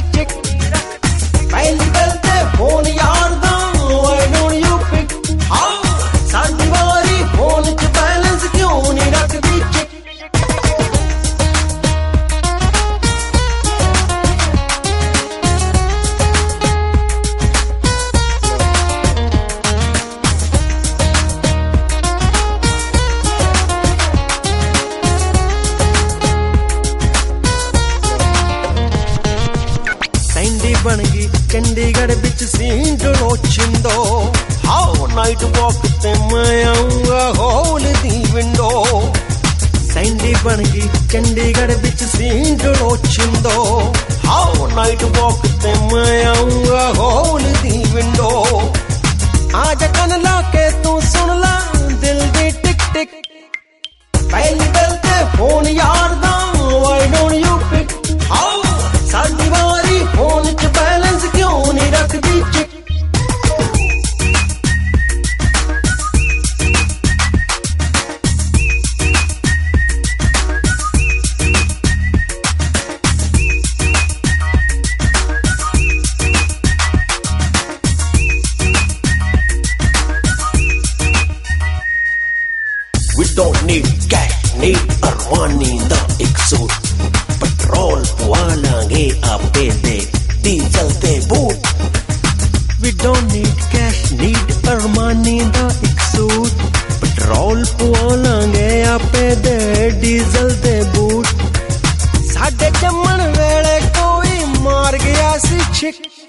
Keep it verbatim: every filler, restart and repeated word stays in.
चिक। पहली गल ते फोन यार दा why don't you pick। हाँ साडी वारी फोन च बैलेंस क्यों नहीं रखदी चिक। बन गई चंडीगढ़ बिच सीन डलोचिंदो। हाउ नाइट वॉक ते मैं आऊंगा होल दी विंडो। सैंडी बन गई चंडीगढ़ बिच सीन डलोचिंदो। हाउ नाइट वॉक ते मैं आऊंगा होल दी विंडो। आज कन ला के तू सुन ला दिल दी टिक टिक। पहली गल ते फोन यार दा why don't you pick। How साडी वारी फोन च बैलेंस क्यों नहीं रखदी चिक। We don't need cash, need Armani दा एक सूट। पेट्रोल पवालांगे आपे दे डीजल ते boot. We don't need cash, need Armani दा एक सूट। पेट्रोल पवालांगे आपे दे डीजल ते बूट। साडे जम्मन वेले कोई मार गया सी चिक।